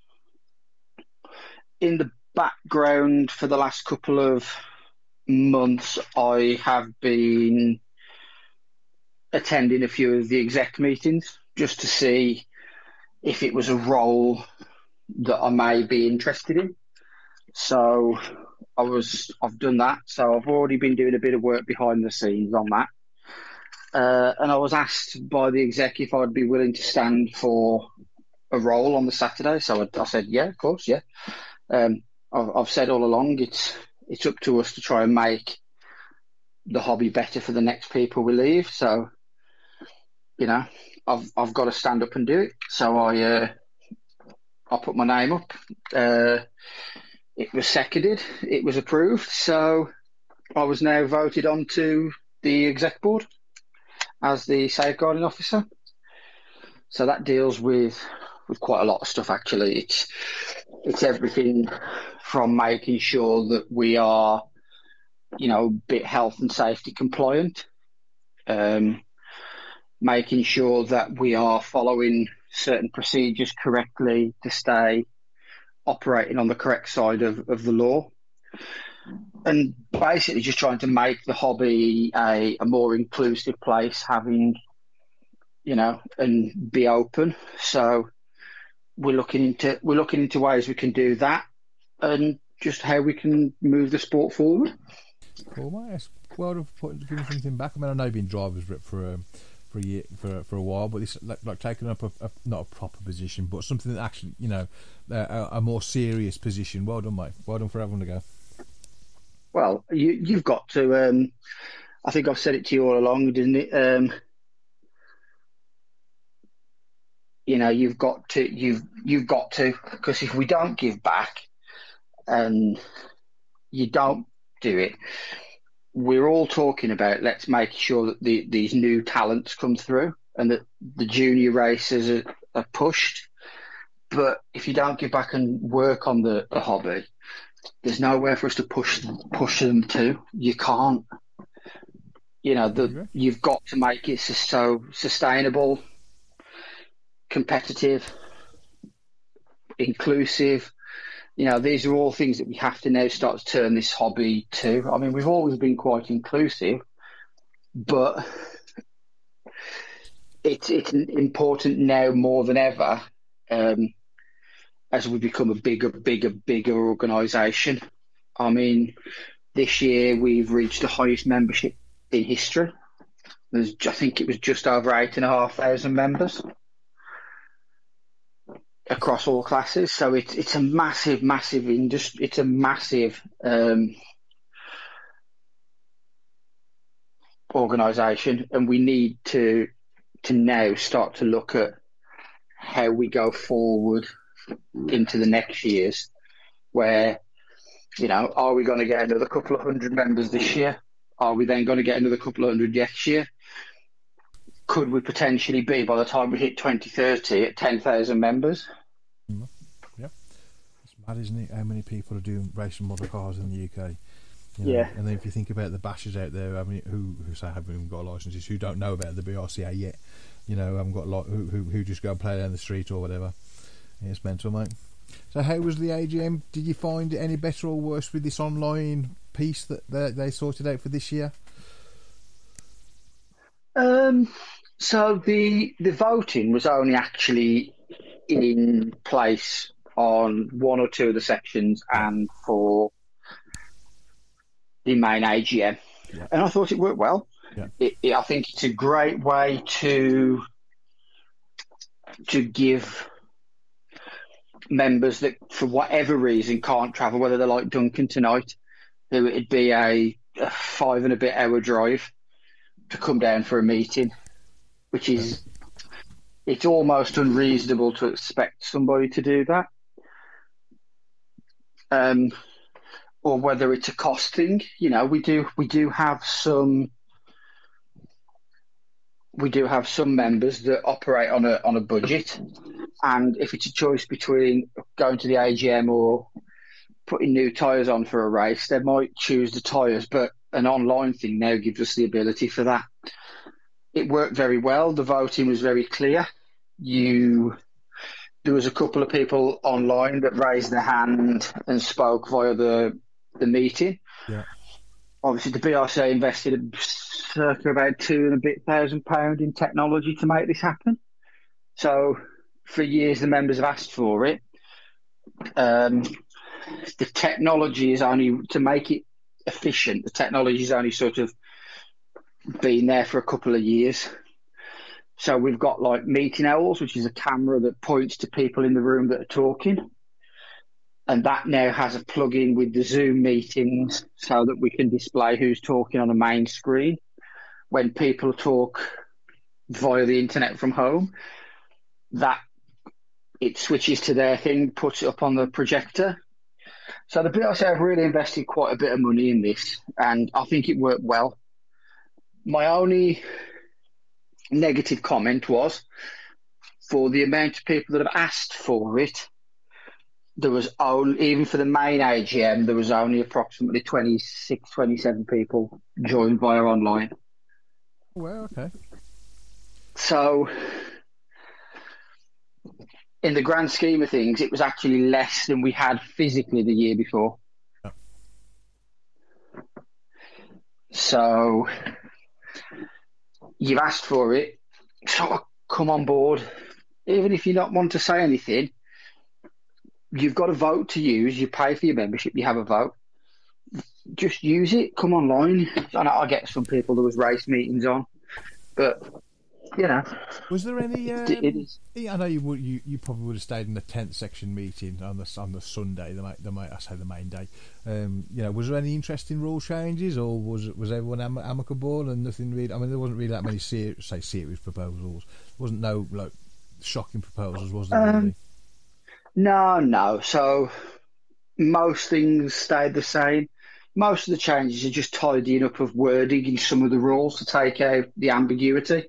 in the background for the last couple of months, I have been attending a few of the exec meetings just to see if it was a role that I may be interested in. So I was, I've done that. So I've already been doing a bit of work behind the scenes on that. Uh, and I was asked by the exec if I'd be willing to stand for a role on the Saturday. So I, I said, yeah, of course, yeah. Um, I've, I've said all along, it's it's up to us to try and make the hobby better for the next people we leave. So, you know, I've I've got to stand up and do it. So I uh, I put my name up. Uh, it was seconded. It was approved. So I was now voted onto the exec board as the safeguarding officer. So that deals with with quite a lot of stuff. Actually, it's it's everything from making sure that we are, you know, bit health and safety compliant, um, making sure that we are following certain procedures correctly to stay operating on the correct side of, of the law, and basically just trying to make the hobby a, a more inclusive place, having, you know, and be open. So we're looking into we're looking into ways we can do that, and just how we can move the sport forward. Cool, mate. It's well done for putting, giving something back. I mean, I know you've been drivers rep for um, for a year, for for a while, but it's like, like taking up a, a not a proper position, but something that actually, you know, a, a more serious position. Well done, mate. Well done for having to go. Well, you you've got to. Um, I think I've said it to you all along, didn't it? Um, you know, you've got to. You've you've got to, because if we don't give back, and you don't do it, we're all talking about let's make sure that the, these new talents come through and that the junior races are, are pushed. But if you don't give back and work on the, the hobby, there's nowhere for us to push push them to. You can't. You know, the, you've got to make it so sustainable, competitive, inclusive. You know, these are all things that we have to now start to turn this hobby to. I mean, we've always been quite inclusive, but it's it's important now more than ever, um, as we become a bigger, bigger, bigger organisation. I mean, this year we've reached the highest membership in history. There's, I think it was just over eight and a half thousand members across all classes. So it's it's a massive, massive industry. It's a massive um, organisation, and we need to to now start to look at how we go forward into the next years. Where, you know, are we going to get another couple of hundred members this year? Are we then going to get another couple of hundred next year? Could we potentially be, by the time we hit twenty thirty, at ten thousand members? Yeah, it's mad, isn't it? How many people are doing racing model cars in the U K? You know, yeah. And then if you think about the bashers out there, I mean, who who say haven't even got licenses, who don't know about the B R C A yet, you know, haven't got a lot, who, who who just go and play down the street or whatever. Yeah, it's mental, mate. So how was the A G M? Did you find it any better or worse with this online piece that they, they sorted out for this year? Um. So the the voting was only actually in place on one or two of the sections and for the main A G M, yeah. And I thought it worked well. Yeah. It, it, I think it's a great way to to give members that, for whatever reason, can't travel, whether they're like Duncan tonight, who it'd be a, a five and a bit hour drive to come down for a meeting, which is, it's almost unreasonable to expect somebody to do that. Um, or whether it's a cost thing. You know, we do we do have some we do have some members that operate on a on a budget, and if it's a choice between going to the A G M or putting new tyres on for a race, they might choose the tyres. But an online thing now gives us the ability for that. It worked very well. The voting was very clear. You, there was a couple of people online that raised their hand and spoke via the the meeting. Yeah. Obviously, the B R C A invested circa about two and a bit thousand pound in technology to make this happen. So, for years, the members have asked for it. Um, the technology is only, to make it efficient, the technology is only sort of been there for a couple of years. So we've got like Meeting Owls, which is a camera that points to people in the room that are talking. And that now has a plug-in with the Zoom meetings so that we can display who's talking on a main screen. When people talk via the internet from home, that it switches to their thing, puts it up on the projector. So the B R C have really invested quite a bit of money in this, and I think it worked well. My only negative comment was, for the amount of people that have asked for it, there was only, even for the main A G M, there was only approximately twenty-six, twenty-seven people joined via online. Well, okay. So, in the grand scheme of things, it was actually less than we had physically the year before. Oh. So, you've asked for it, sort of come on board. Even if you don't want to say anything, you've got a vote to use. You pay for your membership, you have a vote. Just use it, come online. I know I get some people, there was race meetings on, but, you know. Was there any... Um, it is. I know you, would, you you probably would have stayed in the tenth section meeting on the on the Sunday, the, the, I say the main day. Um, you know, was there any interesting rule changes, or was was everyone am- amicable and nothing really... I mean, there wasn't really that many, ser- say, serious proposals. There wasn't no, like, shocking proposals, was there? Um, really? No, no. So most things stayed the same. Most of the changes are just tidying up of wording in some of the rules to take out the ambiguity.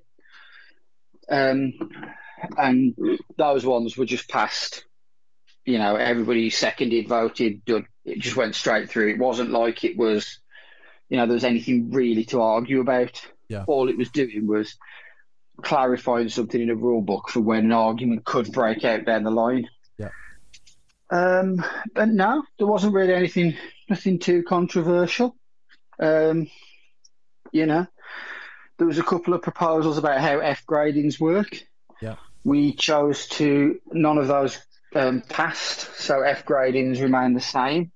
Um, and those ones were just passed. You know, everybody seconded, voted, done. It just went straight through. It wasn't like it was, you know, there was anything really to argue about. Yeah. All it was doing was clarifying something in a rule book for when an argument could break out down the line. Yeah. Um, but no, there wasn't really anything, nothing too controversial. Um, you know, there was a couple of proposals about how F gradings work. Yeah. We chose to, none of those um, passed, so F gradings remain the same.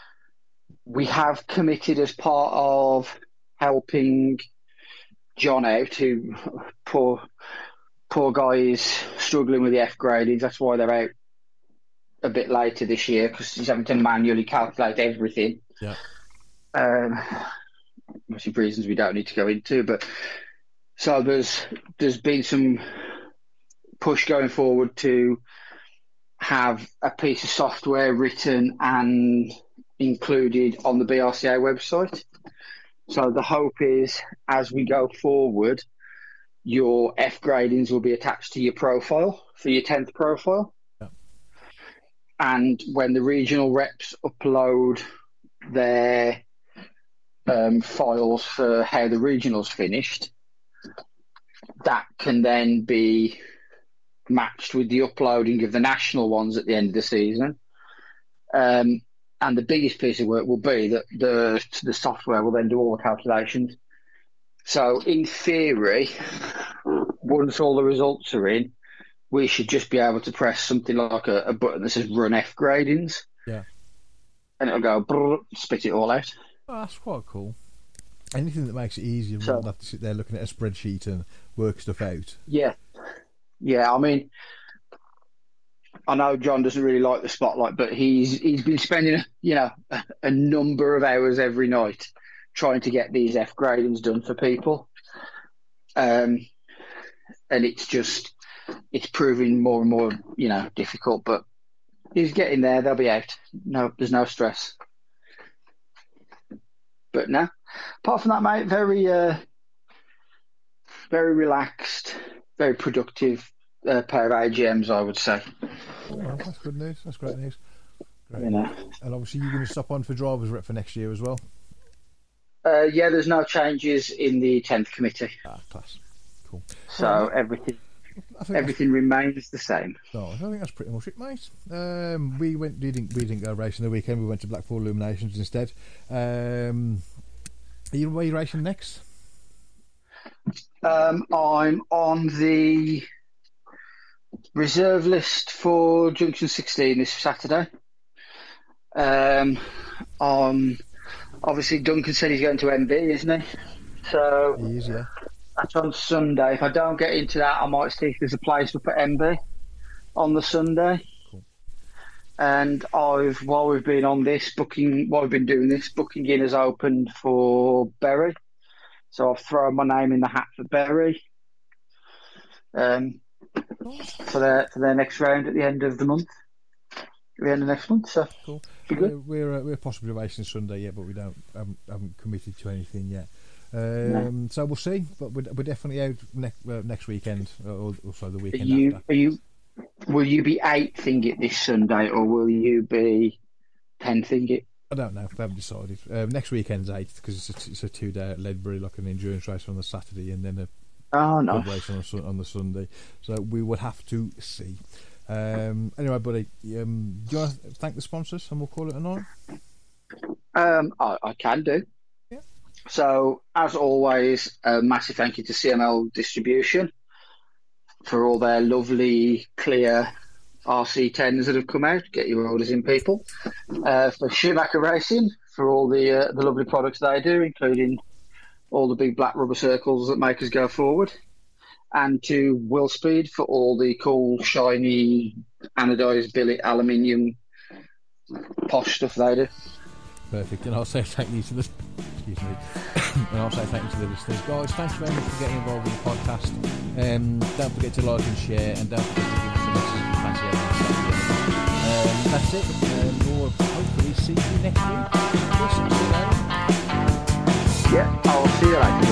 We have committed as part of helping John out, who poor poor guy is struggling with the F gradings. That's why they're out a bit later this year, because he's having to manually calculate everything. Yeah. Um, obviously reasons we don't need to go into, but so there's there's been some push going forward to have a piece of software written and included on the B R C A website. So the hope is, as we go forward, your F gradings will be attached to your profile for your tenth profile. Yeah. And when the regional reps upload their um, files for how the regional's finished, that can then be matched with the uploading of the national ones at the end of the season. Um, and the biggest piece of work will be that the the software will then do all the calculations. So in theory, once all the results are in, we should just be able to press something like a, a button that says run F gradings. Yeah. And it'll go brrr, spit it all out. Oh, that's quite cool. Anything that makes it easier, So- rather than have to sit there looking at a spreadsheet and work stuff out. Yeah. Yeah, I mean, I know John doesn't really like the spotlight, but he's he's been spending, you know, a, a number of hours every night trying to get these F gradings done for people. Um, and it's just, it's proving more and more, you know, difficult, but he's getting there. They'll be out. No, there's no stress. But no, apart from that, mate, very, uh, very relaxed, very productive uh, pair of A G Ms, I would say. Oh, well, that's good news. That's great news. Great. You know. And obviously you're going to stop on for drivers rep for next year as well. Uh, yeah, there's no changes in the tenth committee, Ah, class. Cool. so Well, everything I think everything remains the same. that's, no, I think that's pretty much it, mate. Um, we went. We didn't. We didn't go racing the weekend. We went to Blackpool Illuminations instead. Um, are you, where are you racing next? Um, I'm on the reserve list for Junction sixteen this Saturday. Um, um, obviously Duncan said he's going to M B, isn't he? So He is, yeah. that's on Sunday. If I don't get into that, I might see if there's a place up at M B on the Sunday. Cool. And I've, while we've been on this booking, while we've been doing this, booking in has opened for Bury. So I've thrown my name in the hat for Bury. Um, for their for their next round at the end of the month. At the end of next month, so cool. Be good. We're we're, uh, we're possibly racing Sunday yet, but we don't haven't, haven't committed to anything yet. Um, No. So we'll see, but we're, we're definitely out next uh, next weekend, or also the Are weekend you after. are you will you be eighthing it this Sunday, or will you be tenthing it? I don't know. I haven't decided. Um, next weekend's eighth because it's a, it's a two day at Ledbury, like an endurance race on the Saturday, and then a Oh no. pub race on the, Sun- on the Sunday. So we will have to see. Um, anyway, buddy, um, do you want to thank the sponsors, and we'll call it a night? Um, I, I can do. Yeah. So, as always, a massive thank you to C M L Distribution for all their lovely, clear R C tens that have come out. Get your orders in, people. Uh, for Schumacher Racing for all the uh, the lovely products they do, including all the big black rubber circles that make us go forward. And to Will Speed for all the cool, shiny, anodised billet aluminium posh stuff they do. Perfect. And I'll say thank you to the excuse me. And I'll say thank you to the listeners, guys. Thanks very much for getting involved with the podcast. Um, don't forget to like and share, and don't forget to give us a message if you fancy anything. Um, that's it. Um, we'll hopefully see you next week. Yeah, I'll see you later.